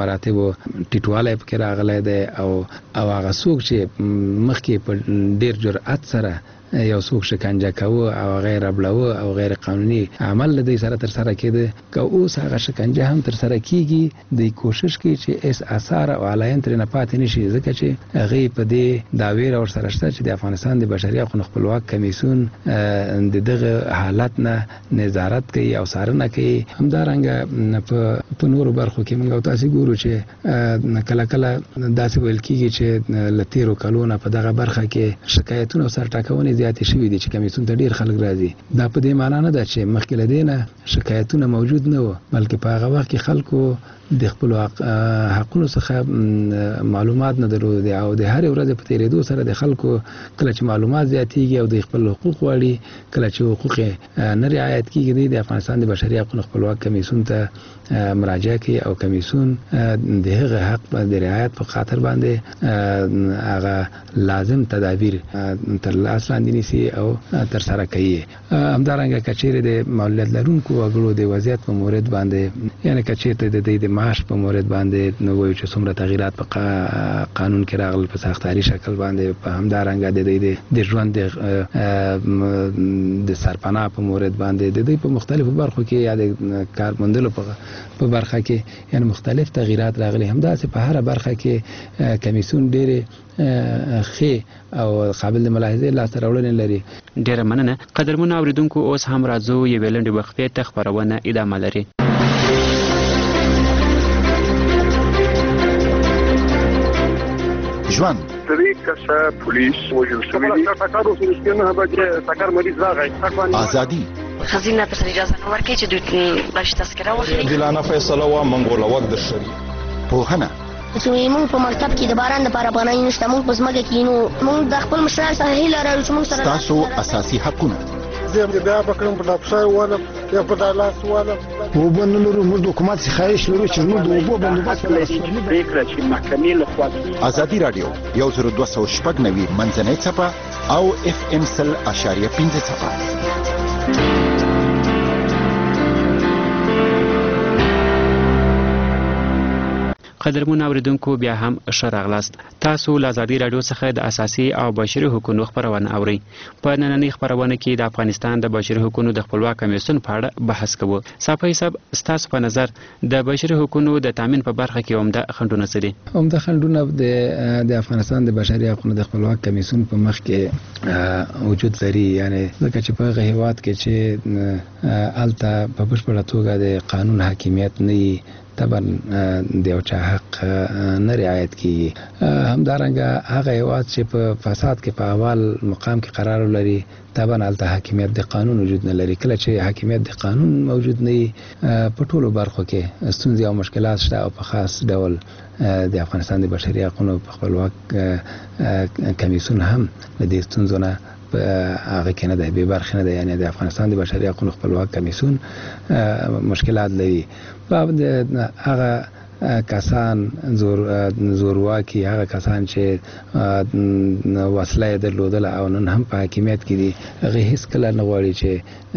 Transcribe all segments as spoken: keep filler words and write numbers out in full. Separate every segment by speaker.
Speaker 1: مراتبو ټیټوالی پکې راغلی دی او او هغه څوک چې مخکې په ډېر جرأت سره یو څوک شکنجه کوه او غیر ابلوه او غیر قانوني عمل له دوی سره تر سره کېده که اوس هغه شکنجه هم تر سره کېږي دوی کوشش کوي چې اس اثار او علاین ترې نه پاتې نه شي ځکه چې هغې په دې دا ویره ورسره شته چې د افغانستان د بشري حقونو خپلواک کمیسیون د دغه حالت نه نظارت کوي او څارنه کوي. همدارنګه په نورو برخو کې موږ تاسې ګورو چې کله کله داسې ویل کېږي چې له تېرو کلونو په دغه برخه کې شکایتونه او سرټاکونې زیاتې شوي دي چې کمیسیون ته ډېر خلک راځي. دا په دې معنا نه ده چې مخکې له دې نه شکایتونه موجود نه وو بلکې په هغه وخت کې خلکو د خپلو حقونو څخه معلومات نه درلودې او د هرې ورځې په تېرېدو سره د خلکو کله چې معلومات زیاتېږي او د خپل حقوق غواړي کله چې حقوق نه رعایت کېږي دوی د افغانستان د بشري حقونو خپلواک کمیسیون ته مراجعه کوي او کمیسیون د هغه حق د رعایت په خاطر باندې هغه لازم تدابیر تر لاس لاندې نیسي او تر سره کوي. همدارنګه که چیرې د معلولیت لرونکو وګړو د وضعیت په مورد باندې یعنې که چیرته د دوی د معاش په مورد باندې نو وایو چې څومره تغییرات په قانون کې راغلل په ساختاري شکل باندې، په همدارنګه د دوی د ژوند د سرپناه په مورد باندې د دوی په مختلفو برخو کې یا د کار موندلو په برخه کې یعنی مختلف تغییرات راغلي. همداسې په هر برخه کې کمیسیون ډېرې ښې او قابل د ملاحظې لاسته راوړنې لري.
Speaker 2: ډېره مننه قدرمنو اورېدونکو، اوس هم راځو یوې لنډې وقفې ته، خپرونه ادامه لري.
Speaker 3: ژوند
Speaker 4: درې کسه پولیس وژل شوي دي. ټکر وشو چې نه به ټکر مریض راغی.
Speaker 3: ازادي
Speaker 5: خزینه ته اجازه نه ورکړي چې دوی بلش تذکره واخلي.
Speaker 6: عادلانه فیصله و منګوله وخت د شری
Speaker 3: پوهنه
Speaker 7: چې موږ په مکتب کې د باران لپاره پناه نشته، موږ په ځمکه کې نو موږ د خپل مشرانو څخه هیله لرو چې موږ سره
Speaker 3: تاسو اساسي حقونه
Speaker 4: زه بیا بکرم په افسر والا یا په دالاس والا
Speaker 8: وبن لرو موږ د حکومت څخه خواهش لرو چې موږ د اوبو بندوبست
Speaker 4: پریکړه چې محکمې له خوا
Speaker 3: ازادي رادیو یو زر دوه سوه شپږ نوي منځنۍ څپه او اف ام سل اشاریه پنځه څپه.
Speaker 2: قدرمنو اوریدونکو، بیا هم ښه راغلاست. تاسو له ازادي راډیو څخه د اساسي او بشري حقوقو خپرونه اورئ. په نننۍ خپرونه کې د افغانستان د بشري حقوقو د خپلواک کمیسیون په اړه بحث کوو. صافی صاحب، ستاسو په نظر د بشري حقوقو د تامین په برخه کې عمده خنډونه څه دي؟
Speaker 1: عمده خنډونه د د افغانستان د بشري حقوقو د خپلواک کمیسیون په مخ کې وجود لري. یعنی ځکه چې په هغه هیواد کې چې هلته په بشپړه توګه د قانون حاکمیت نه وي، طبعا د یو چا حق نه رعایت کیږي. همدارنګه هغه هیواد چې په فساد کې په اول مقام کې قرار لري، طبعا هلته حاکمیت د قانون وجود نه لري. کله چې حاکمیت د قانون موجود نه وي، په ټولو برخو کې ستونزې او مشکلات شته او په خاص ډول د افغانستان د بشري حقوقو په خپلواک کمیسیون هم د دې ستونزو نه هغه کې نه ده، بې برخې نه ده. یعنی د افغانستان د بشري حقوقو خپلواک کمیسیون مشکلات لري. په هغه کسان زور زورواکي، هغه کسان چې وسله یې درلودله او نن هم په حاکمیت کې دي، هغې هېڅ کله نه غواړي چې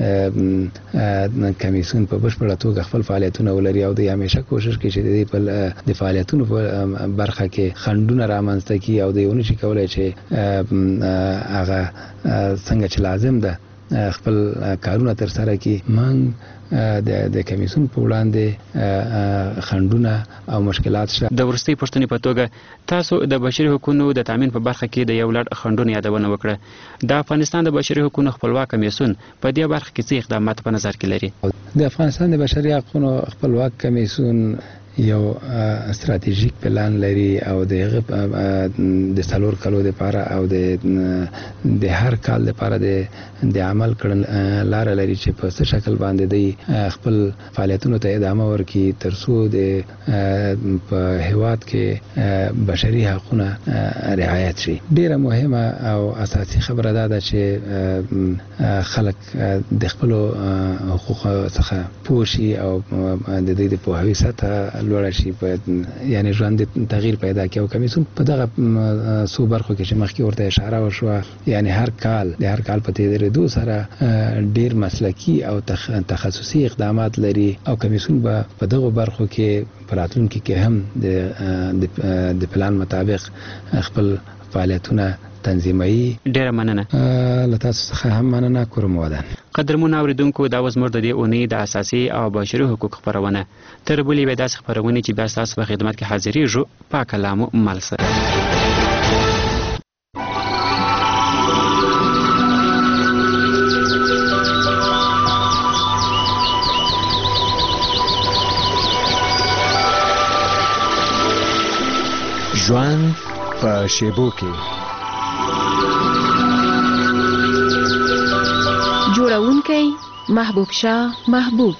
Speaker 1: کمیسیون په بشپړه توګه خپل فعالیتونه ولري او دوی همیشه کوشش کوي چې د دې په د فعالیتونو په برخه کې خنډونه رامنځته کړي او دوی ونه شي کولی چې هغه څنګه چې لازم ده خپل کارونه تر سره کړي. موږ د د کمیسیون په وړاندې خنډونه او مشکلات شته.
Speaker 2: د وروستۍ پوښتنې په توګه تاسو د بشري حقوقو د تامین په برخه کې د یو لړ خنډونو یادونه وکړه. د افغانستان د بشري حقوقو خپلواک کمیسیون په دې برخه کې څه اقدامات په نظر کې لري؟
Speaker 1: د افغانستان د بشري حقوقو خپلواک کمیسیون یو استراتیژیک پلان لري او دغه د څلور کلو لپاره او د د هر کال لپاره د د عمل کړل لار لري چې په څه شکل باندې دی خپل فعالیتونو ته ادامه ورکړي تر څو د په هیواد کې بشري حقوقونه رعایت شي. ډیره مهمه او اساسي خبره ده ده چې خلک د خپل حقوق څخه پوه شي او د دې د پوهاوي سطح لوړ شي په یعنی ژوند تغییر پیدا کوي. کمیسیون په دغه څو برخو کې چې مخکې ورته اشاره وشوه یعنی هر کال د هر کال په تیریدو سره ډیر مسلکی او تخصصي اقدامات لري او کمیسیون به په دغه برخو کې په راتلونکي کې هم د د پلان مطابق خپل فعالیتونه تنظیمي.
Speaker 2: ډیره مننه.
Speaker 1: له تاسو څخه هم مننه کوم ودان.
Speaker 2: قدرمن اوریدونکو دا وز مرده دی اونۍ د اساسي او بشري حقوق خبرونه تر بلې به داسې خبرونه چې بیا تاسو په خدمت کې حاضرېږو. پاک کلامو مل سره.
Speaker 9: ژوند په شیبو کې
Speaker 10: جوړونکی محبوب شاه محبوب.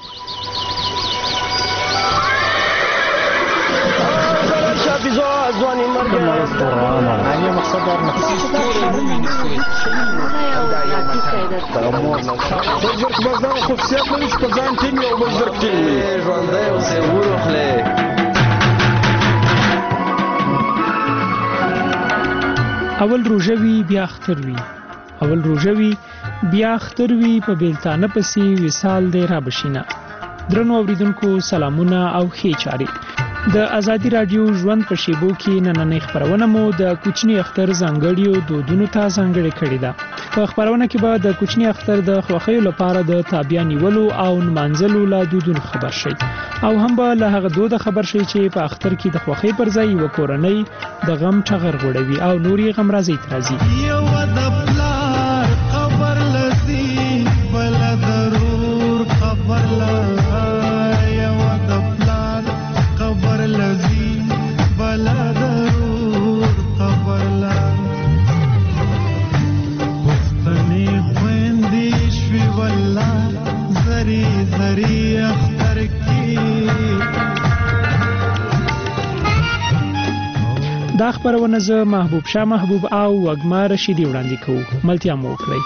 Speaker 11: اول روژوي بیا اختر وي، اول روژوي بیا اختر وي، په بیلتانه پسې وصال دی را بشینه. درنو اوریدونکو سلامونه او ښې چارې. د ازادي رادیو ژوند په شیبو کې نننۍ خبرونه مو د کوچني اختر ځانګړیو دودونو ته ځانګړې کړې ده. په خبرونه کې به د کوچني اختر د خوښیو لپاره د تابیا نیولو او نمانځلو له دودونو خبر شئ او هم به له هغه دوده خبر شئ چې په اختر کې د خوښۍ پر ځای یوه کورنۍ د غم ټغر غوړوي او نور یې غمرازۍ ته راځي. خبر لسی بل ضرور خبر لای و د پلان خبر لسی بل ضرور خبر لای پښتنې خويندې شوي والله زری زری اختر کې. دا خبرونه زه محبوب شاه محبوب او وګما رشیدي وړاندې کوو. ملتیا مو وکړئ.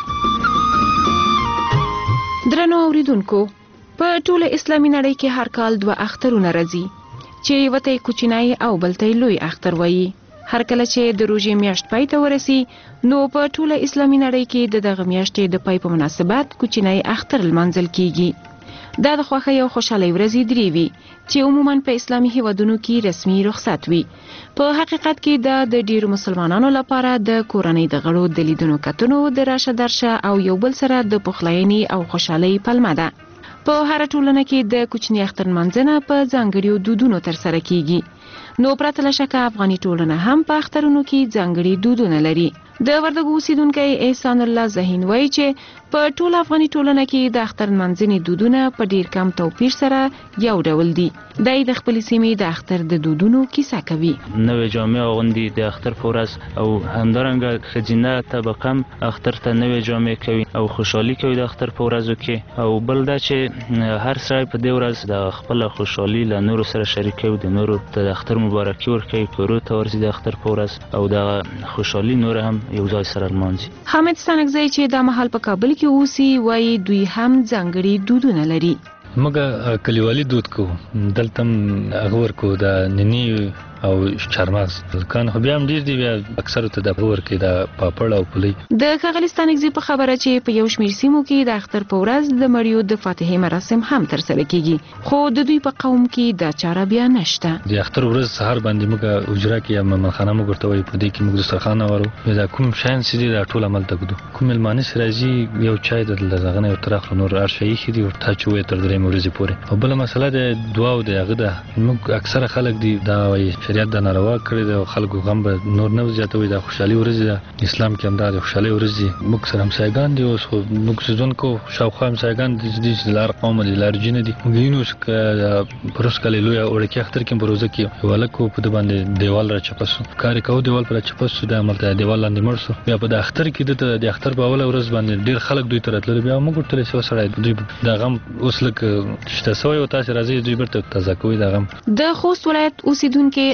Speaker 10: درنو اوریدونکو، په ټوله اسلامي نړۍ کې هر کال دوه اخترونه راځي چې یو ته کوچنی او بل ته لوی اختر وایي. هر کله چې د روژې میاشت پای ته ورسي نو په ټوله اسلامي نړۍ کې د دغه میاشتې د پای په مناسبت کوچنی اختر لمانځل کیږي. دا د خوښۍ او خوشحالۍ ورځې درې وي چې عموماً په اسلامي هیوادونو کې رسمي رخصت وي. په حقیقت کې دا د ډیرو مسلمانانو لپاره د کورنۍ د غړو د لیدنو کتنو د راشه درشه او یو بل سره د پخلاینې او خوشحالۍ پلمه ده. په هر ټولنه کې د کوچني اختر منځنه په ځانګړیو دودونو ترسره کیږي. نو پرته له شکه افغاني ټولنه هم په اخترونو کې ځانګړي دودونه لري. د وردګو اوسیدونکی احسان الله زهین وایي چې په ټول افغاني ټولنه کې د اختر منځني دودونه په ډیر کم توپیر سره یو ډول دي. دای د خپل سیمې د اختر د دودونو کیسه کوي.
Speaker 12: نوې جامې اغوندي د اختر په ورځ او همدارنګه ښځینه طبقه هم اختر ته نوې جامې کوي او خوشحالي کوي د اختر په ورځو کې. او بل دا چې هر سړی په دې ورځ د خپل خوشحالي له نورو سره شریکوي، د نورو ته د اختر مبارکي ورکوي، کورو ته ورځي د اختر په ورځ او د خوشحالي نور هم یو ځای سره لمانځي.
Speaker 10: حامد ستانکزی چې دا مهال په کابل کې اوسي وایي دوی هم ځانګړي دودونه لري.
Speaker 13: موږ کلیوالي دود کوو، دلته هم هغه ورکو د نیني او چارمغز کان خو بیا هم ډیر دی، بیا اکثر ته د پور کې د پاپړ او پلی.
Speaker 10: د کاغلستان اگزی په خبره چې په یو شمیر سیمو کې د اختر په ورځ د مړیو د فاتحې مراسم هم ترسره کیږي، خو د دوی په قوم کې دا چاره بیا نشته.
Speaker 13: د اختر ورځ سهار باندې موږ اجرا کې یا ممنخانه موږ ورته وایي، په دې کې موږ دسترخوان اورو، دا کوم شاین سړي دا ټول عمل ته ګدو، کوم ملمانه سراجي یو چای د لږه نه یو ترخ نور ارشي خېدي او تا چوي تر درې ورځې پورې. او بل مسله د دعا او د هغه د موږ اکثره خلک دی دا وایي شریعت د ناروا کړی د خلکو غم به نور نه زیاتوي، د خوشحالي ورځ ده، اسلام کې هم د خوشحالي ورځ دي. موږ سره همسایګان دي، اوس خو موږ سيزونکو شاوخوا همسایګان دي چې لار قوم دي، لار جن دي. موږ یې نو پروس کله لوی اورکه اختر کې بروزه کې ولکو په باندې دیوال را چپسو کار کوو، دیوال پر چپسو د عمل ته دیوال لاندې مرسو، بیا په د اختر کې د اختر په اوله ورځ باندې ډیر خلک دوی ترتل، بیا موږ ټول څه سره دوی د غم اوس لکه شته سوی او تاسو راځي دوی برته تازه کوي د غم.
Speaker 10: د خوست ولایت اوسیدونکو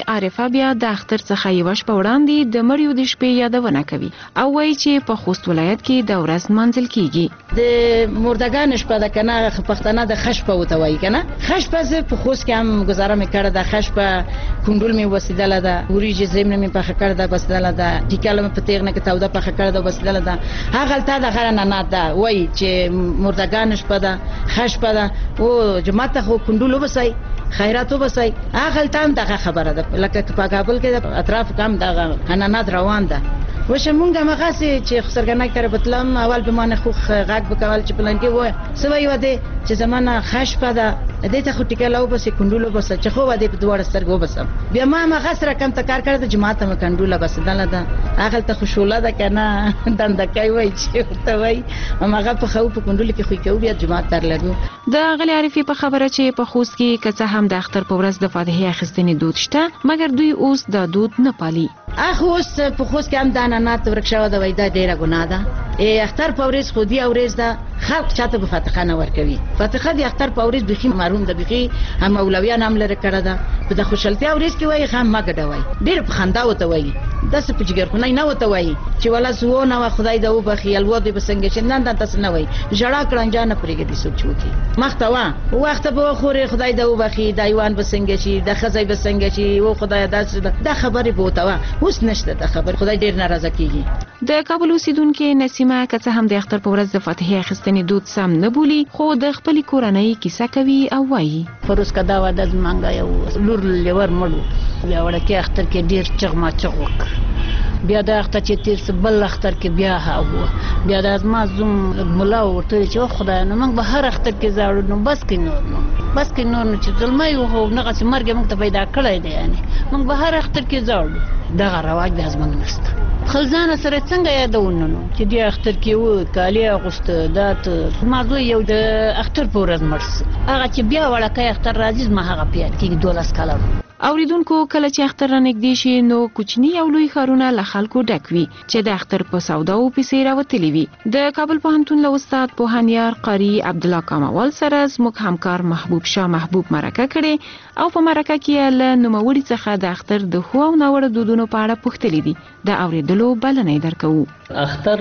Speaker 10: عارفه بیا د اختر څخه یو شپه وړاندې د مړیو د شپې یادونه کوي او وایي چې په خوست ولایت کې د ورځ منځل کیږي.
Speaker 14: د مردگان شپه د کنه پښتنه د خشپه وته وایي کنه. خشپه زه په خوست کې هم گزاره میکړه. د خشپه کندول می وسیدله ده، وریجې زمینه می پخه کړه ده وسیدله ده، ټیکاله په تیغ نه کې تاوده پخه کړه ده وسیدله ده. هغه تل د غره نه نه ده وایي چې مردگان شپه ده خشپه ده او جماعت خو کندول وبسای خیراتو بسای. هغه تل دغه خبره ده لکه په کابل کې اطراف کم دغه حنانات روان ده. وشه مونږه مغاسي چې خسرګنای کړه بتلم اول به مانه خو غاګ بکول چې پلان کې وای سوي وده چې زمانہ خشپه ده دې ته خو ټیکاله وبسې کندول وبسې چې خو وده په دوړ سترګو وبسم بیا ما مغاسره کم ته کار کړ د جماعت م کندول بس دله ده هغه ته خوشوله ده کنه دندکای وای چې ته وای ماغه په خو په کندول کې خو کې بیا جماعت تر لګو.
Speaker 10: د غلی عارفي په خبره چې په خوست کې کڅه هم د اختر په ورځ د فاتحه اخیستنې دود شته مګر دوی اوس د دود نه پالي.
Speaker 14: اخو اوس په خوست کې هم د انانات ورکشاو د وای دا ډیره ګناه ده. ای اختر په ورځ خو دی اورز ده خلق چاته په فاتحه نه ورکوي. فاتحه د اختر په ورځ بخي محروم ده بخي هم اولویان هم لري کړه ده په د خوشالتیا ورځ کې وای خام ما ګډوي ډیر په خندا وته وای داسې په جګر خو نه وته وای چې ولا سو نه خدای دا وبخي الوده بسنګ چې نن د تاسو نه وای جړه کړنجا نه پرېږدي سوچ وکي مختوا وخت به خوري خدای دا وبخي د ایوان بسنګ شي د خزای بسنګ شي او خدای داسې د خبرې بوتوا اوس نشته د خبر خدای ډیر ناراضه کیږي.
Speaker 10: د کابل اوسیدونکو نسیمه کڅه هم د اختر په ورځ د فاتحه اخیستنې دود سم نه بولی خو د خپل کورنۍ کیسه کوي او وایي
Speaker 14: فروز کدا و د مانګا یو لور لور مړو بیا ورکه اختر کې ډیر چغما چغوک بیا د اختر چې تیر سبل اختر کې بیا هاو بیا د ازما زوم مولا ورته چې خدای نو موږ به هر اختر کې زاړو نو بس کې نور نو بس کې نور نو چې ظلمي وو نه غس مرګ موږ ته پیدا کړی دی یعنی موږ به هر اختر کې زاړو دغه رواج د ازمن نشته. خلزانه سره څنګه یادونه نو چې د اختر کې و کالی اغوست دات مازو یو د اختر په ورځ مرس هغه چې بیا وړکه اختر راځي ما هغه بیا کې دولس کاله.
Speaker 10: اوریدونکو کله چې اختر رانږدې شي نو کوچنی او لوی ښارونه له خلکو ډک وي چې د اختر په سودا او پیسې راوتلي وي. د کابل پوهنتون له استاد پوهانیار قاری عبدالله کاموال سره زموږ همکار محبوب شاه محبوب مرکه کړي او په مرکه کې له نوموړي څخه د اختر د خو او ناوړه دودونو په اړه پوښتلي دي. د اوریدلو بلنه درکوو.
Speaker 15: اختر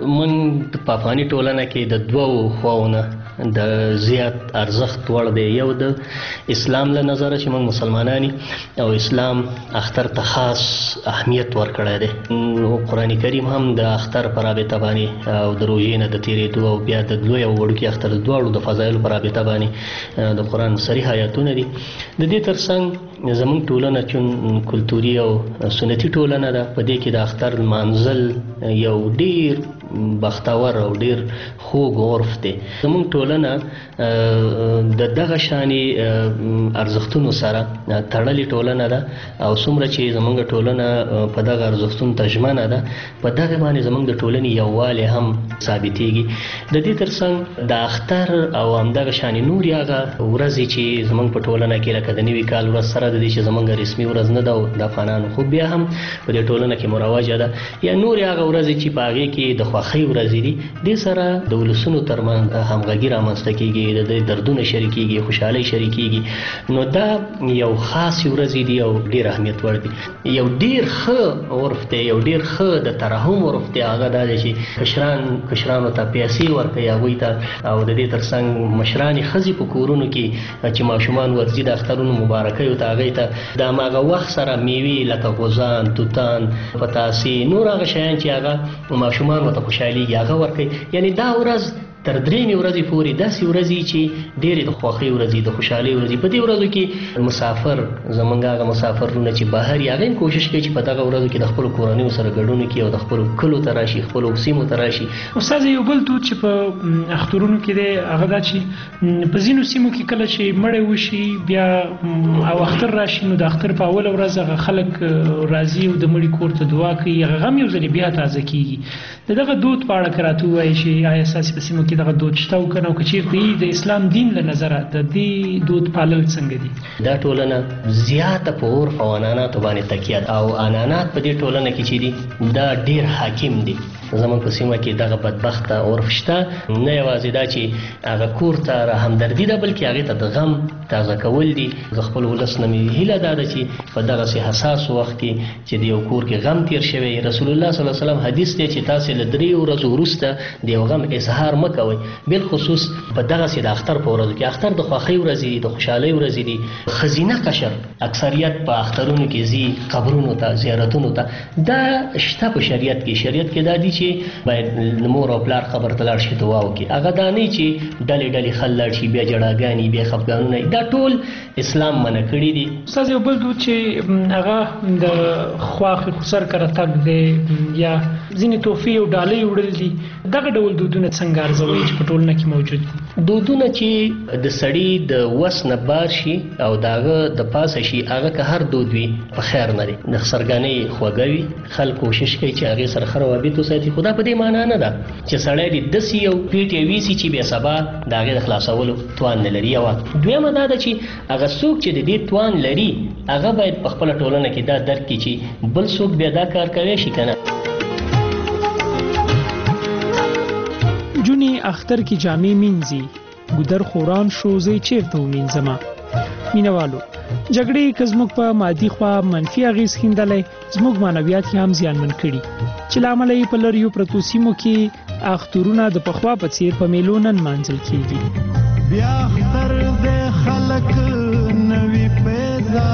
Speaker 15: من په افغاني ټولنه کې د دوو خواونه د زیات ارزښت وړ دی. یو د اسلام له نظره چې موږ مسلمانانی او اسلام اختر ته خاص اهمیت ورکړی دی. قرآن کریم هم د اختر پر رابطه باندې او د روژې نه د تیرېدو او بیا د لوی او وړوکي اختر دواړو د فضایلو پر رابطه باندې د قرآن صریح آیاتونه دي. د دې ترڅنګ زموږ ټولنه چون کلتوري او سنتي ټولنه ده په دې کې د اختر منزل یو ډیر بختور او ډیر خوږ عرف دی. زموږ ټولنه د دغه شاني ارزښتونو سره تړلې ټولنه ده او څومره چې زموږ ټولنه په دغه ارزښتونو تجمنه ده په دغه باندې زموږ د ټولنې یووالی هم ثابتېږي. د دې ترڅنګ د اختر او همدغه شانې نورې هغه ورځې چې زموږ په ټولنه کې لکه د نوي کال ورځ سره د دې چې زموږ رسمي ورځ نه ده د افغانانو خو بیا هم په دې ټولنه کې مروجه ده یا نورې هغه ورځې چې په هغې کې د خوښۍ ورځې دي دې سره د ولسونو ترمنځ همغږي رامنځته کېږي د دې دردونه شریکېږي خوشحالۍ شریکېږي. نو دا یو خاص ورځې دي او ډېر اهمیت وړ دي. یو ډېر ښه عرف دی یو ډېر ښه د ترحم عرف دی هغه دا دی چې کشران کشرانو ته پیسې ورکوي هغوی ته او د دې ترڅنګ مشرانې ښځې په کورونو کې چې ماشومان ورځي د اخترونو مبارکیو ته هغوی ته د هماغه وخت سره میوې لکه غوزان توتان پتاسې نور هغه شیان چې هغه ماشومان ورته خوشحالېږي هغه ورکوي. یعنی دا ورځ تر درېیمې ورځې پورې داسې ورځې چې ډېرې د خوښۍ ورځې د خوشحالۍ ورځې په دې ورځو کې مسافر زموږ هغه مسافرونه چې بهر یې هغه هم کوشش کوي چې په دغه ورځو کې د خپلو کورنیو سره ګډون وکړي او د خپلو کلو ته راشي خپلو سیمو ته راشي.
Speaker 11: استاد یو بل دود چې په اخترونو کې دی هغه دا چې په ځینو سیمو کې کله چې مړی وشي بیا او اختر راشي نو د اختر په اوله ورځ هغه خلک راځي او د مړي کور ته دعا کوي هغه هم یو ځل بیا تازه کېږي. د دغه دود په اړه که راته ووایي چې آیا ستاسې په سیمو کې دغه دود شته او که نه او که چېرته د اسلام دین له نظره د دې دود پالل څنګه دي؟
Speaker 15: دا ټولنه زیاته په عرف او عنعناتو باندې تکیه ده او عنعنات په دې ټولنه کې چې دي دا ډېر حاکم دي. زموږ په سیمه کې دغه بدبخته عرف شته نه یوازې دا چې هغه کور ته همدردي ده بلکې هغې ته د غم تازه کول دي. د خپل ولس نه مې هیله دا ده چې په دغه سي حساس وخت کې چې د یو کور کې غم تیر شوی رسول الله صلی الله علیه وسلم حدیث دی چې تاسو له درې ورځې وروسته د یو غم اظهار مکوئ بل خصوص په دغه سي د اختر په ورځ کې اختر د خوښۍ ورځ دی د خوشحالۍ ورځ دی خزینه قشر اکثریت په اخترونو کې زی قبرونو ته زیارتونو ته دا شته په شریعت کې شریعت کې دا دي چې باید مور او پلار قبر ته لاړ شي دعا وکړي هغه دا نه چې ډلې ډلې خلل شي بیا جړاګانی بیا خفګانونه دا ټول اسلام منع کړی دي.
Speaker 11: استاد یو بل دود چې هغه د خواخ خسر کړه تک دی یا ځینې توفی او ډالۍ وړل دي دغه ډول دودونه څنګه ارزوي چې په ټولنه کې موجود دي؟
Speaker 15: دودونه چې د سړی د وس نه بار شي او داغه د پاسه شي هغه که هر دود وي په خیر نه دی د خسرګانۍ خوږوي خلک کوشش کوي چې هغه سره خروابیت وساتي خدا په دې معنی نه ده چې سړی د دسی یو پیټ ویسي چې بیا سبا داغه د خلاصولو توان نه لري. او دویمه دا ده چې هغه څوک چې د دې توان لري هغه باید په خپل ټولنه کې دا درک کړي چې بل څوک بیا دا کار کوي شي کنه.
Speaker 11: جونی اختر کی جامع مینځي ګودر خوران شوزي چیرته ومینځما مینوالو جګړې کزموږ په مادي خوا منفي اغیز خیندلې زموږ معنویات هم زیانمن کړي چې لامل یې په لریو پروتو سیمو کې اخترونه د پخوا په څیر په میلونن منځل کیږي.
Speaker 16: بیا اختر د خلک نوې پیدا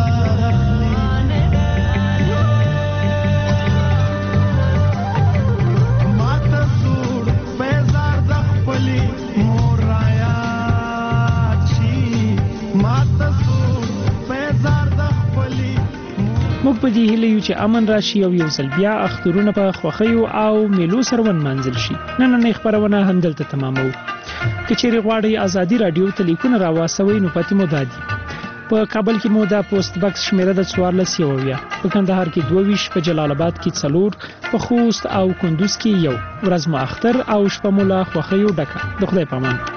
Speaker 11: موږ په دې هیله یو چې امن راشي او یو ځل بیا اخترونه په خوښیو او میلو سره ونمانځل شي. نننۍ خبرونه همدلته تمامو. که چیرې غواړئ ازادي رادیو ته لیکونه راواستوئ نو پاتې مو دا دي. په کابل کې مو د پوسټ باکس شمیره د څوارلس یوویا، په کندهار کې دوه ویشت، په جلال آباد کې څلور، په خوست او کندوز کې یو. ورځ مو اختر او شپه مو له خوښیو ډکه. د خدای په امان.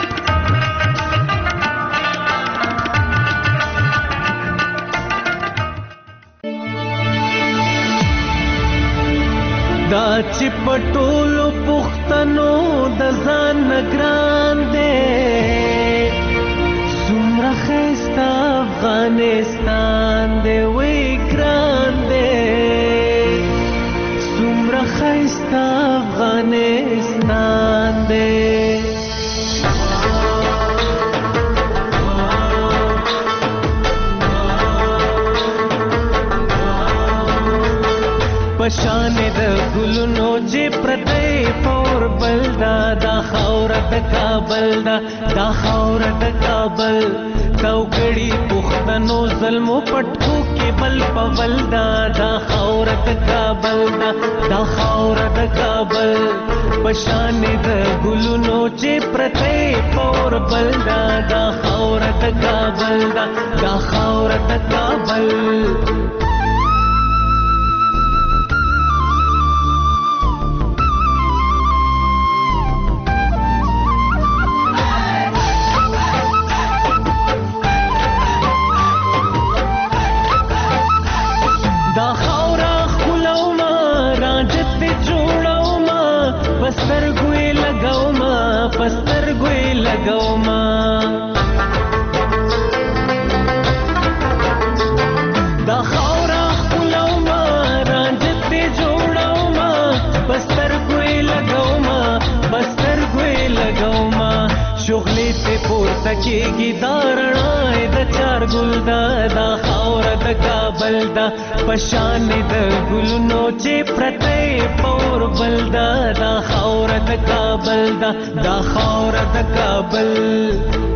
Speaker 16: دا چې پټولو پښتنو د ځان نگران دی څومره ښایسته افغانستان دی وی ګران دی څومره ښایسته افغانستان دی. پشان د ګلونو چې پرتې پور بلدا دا خاور د کابل دا دا خاور د کابل کوګړي پښتنو ظلمو پټکو کې بل پول دا دا خاور د کابل دا دا خاور د کابل پشان د ګلونو چې پرتې پور بلدا دا خاور د کابل دا دا خاور د کابل. کېږي دا رڼا د چار ګل دا دا خاور د کابل دا پشان د ګلونو چې پرتې پور بل دا دا خاور د کابل دا دا خاور د کابل.